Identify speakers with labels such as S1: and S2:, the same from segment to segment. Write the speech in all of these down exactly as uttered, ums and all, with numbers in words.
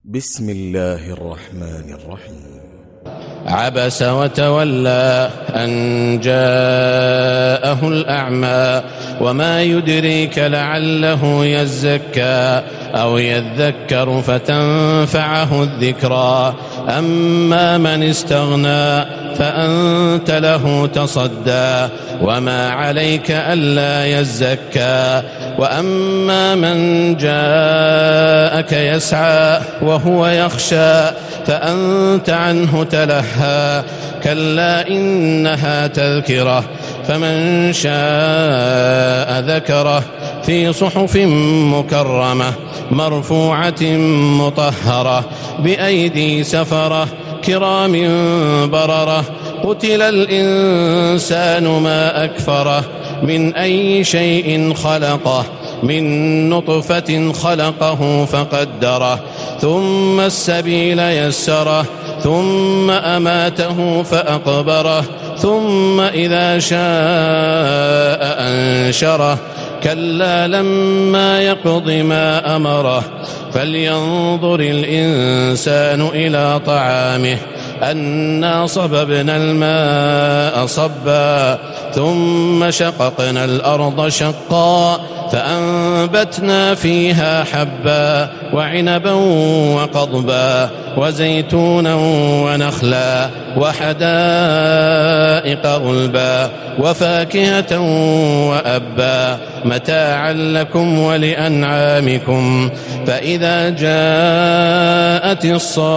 S1: بسم الله الرحمن الرحيم.
S2: عبس وتولى أن جاءه الأعمى وما يدريك لعله يزكى أو يذكر فتنفعه الذكرى أما من استغنى فأنت له تصدى وما عليك ألا يزكى وأما من جاءك يسعى وهو يخشى فأنت عنه تلهى كلا إنها تذكرة فمن شاء ذكره في صحف مكرمة مرفوعة مطهرة بأيدي سفرة كرام بررة قتل الإنسان ما أكفره من أي شيء خلقه من نطفة خلقه فقدره ثم السبيل يسره ثم أماته فأقبره ثم إذا شاء أنشره كلا لما يقض ما أمره فلينظر الإنسان إلى طعامه أنا صببنا الماء صبا ثم شققنا الأرض شقا فأنبتنا فيها حبا وعنبا وقضبا وزيتونا ونخلا وحدائق غلبا وفاكهة وأبا متاعا لكم ولأنعامكم فإذا جاءت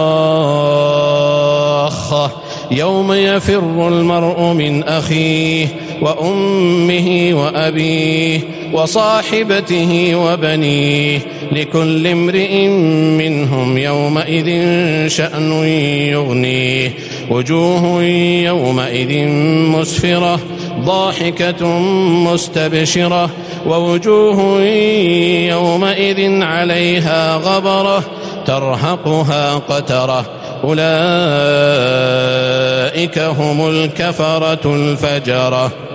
S2: الصاخة يوم يفر المرء من أخيه وأمه وأبيه وصاحبته وبنيه لكل امرئ منهم يومئذ شأن يغنيه وجوه يومئذ مسفرة ضاحكة مستبشرة ووجوه يومئذ عليها غبرة ترهقها قترة أولئك هم الكفرة الفجرة.